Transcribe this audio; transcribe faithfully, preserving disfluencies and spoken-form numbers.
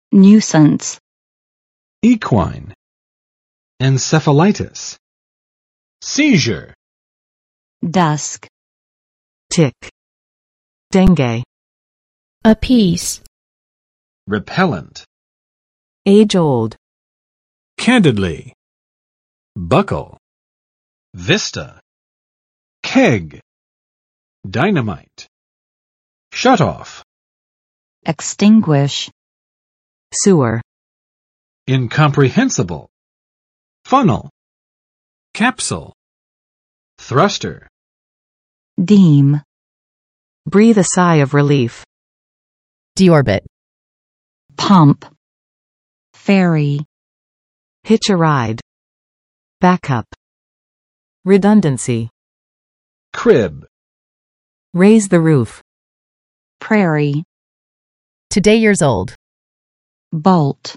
nuisance, equine, encephalitis, seizure, dusk, tick, dengue, appease, repellent, age-old, candidly, buckle, vista, keg, dynamite, shut off, extinguish, sewer, incomprehensible, funnel, capsule, thruster, deem, breathe a sigh of relief, deorbit, pump, ferry, hitch a ride, backup, redundancy, crib, raise the roof, prairie, today years old, bolt.